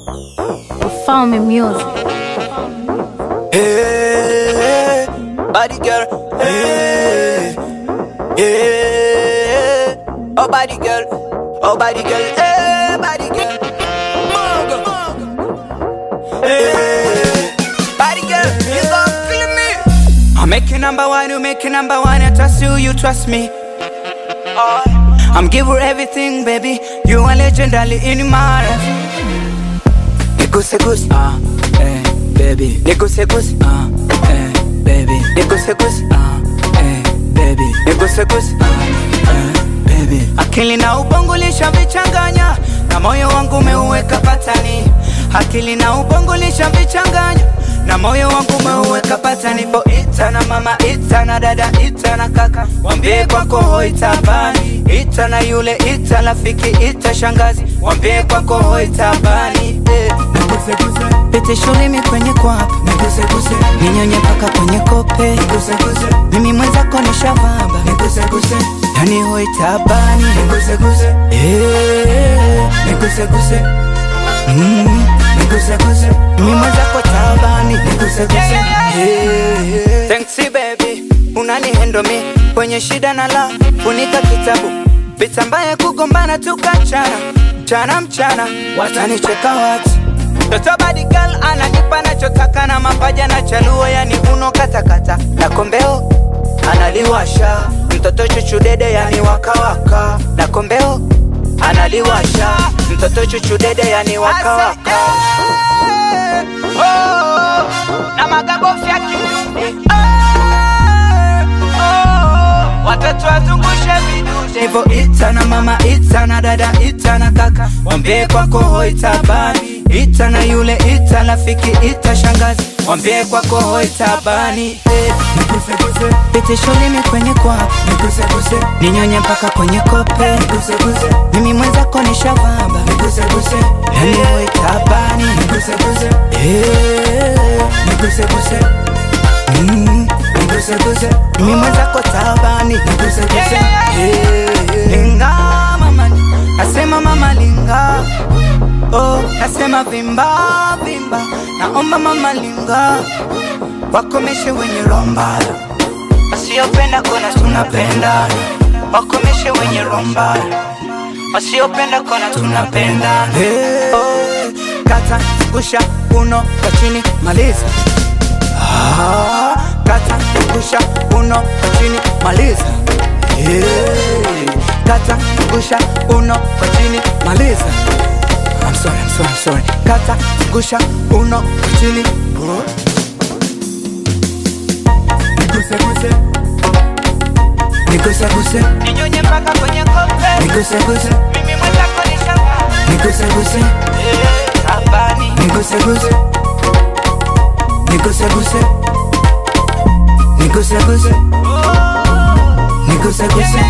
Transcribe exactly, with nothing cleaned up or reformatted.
Found me music. Hey, body girl. Hey, hey, oh body girl, oh body girl, hey, body girl. Mogo, hey, body girl, you gon' feel me. I'm making number one, you making number one. I trust you, you trust me. Oh, I'm give her everything, baby. You a legendary in my life. Nikuse kus, ah, eh, baby. Nikuse kus, ah, eh, baby. Nikuse kus, ah, eh, baby. Nikuse kus, ah, eh, baby. Akili na ubongo lishavichanganya, na moyo wangu umeuweka patani. Akili na ubongo lishavichanganya, na moyo wangu umeuweka patani. Bo ita na mama, ita na dada, ita na kaka, wambie kwako hoi tabani. Ita na yule, ita rafiki, ita shangazi, wambie kwako hoi tabani. eh. Pete shuleni kwenye kwapa, ninyonye paka kwenye kope, mimi mwenzako nishavamba, yani hoi tabani. eh. Mm. Mimi mwenzako tabani. eh. Thanks baby, unani hendo mi kwenye shida na la, funika kitabu vita mbaya kugombana tukachana chana mchana, watanicheka watu. Toto body girl ananipa nachotaka na mapaja na chaluo, yani uno katakata na kombeo analiwasha. Mtoto chuchu dede yani waka waka na kombeo analiwasha. Mtoto chuchu dede yani waka waka. Oh, na magabo fya kidude. Oh, watoto wazungushe vidude. Hivo ita na mama, ita na dada, ita na kaka, wambie kwako hoi tabani. Ita na yule, ita rafiki, ita shangazi, wambie kwako hoi tabani. eh. Pete shuleni kwenye kwapa, ninyonye mpaka kwenye kope, mimi mwenzako nishavamba, yani hoi tabani. eh. Mm. Mimi mwenzako tabani. eh. Linga mama, nasema mama linga. Oh, nasema vimba vimba, naomba mama linga, wakomeshe wenye romba, wasiopenda kona tunapenda. Wakomeshe wenye romba, wasiopenda kona tunapenda. hey. Oh, kata kusha uno kwa chini maliza. ah, Kata kusha uno kwa chini maliza. hey. Kata kusha uno kwa chini maliza. I'm sorry, I'm sorry, I'm sorry. Kata, gusha, uno, chini. Nikuse, kuse. Nikuse, kuse. Ninyonye mpaka kwenye kope. Nikuse, kuse. Mimi mwenzako nishamba. Nikuse, kuse. Eh, tabani. Nikuse, kuse. Nikuse, kuse. Nikuse, kuse. Nikuse, kuse.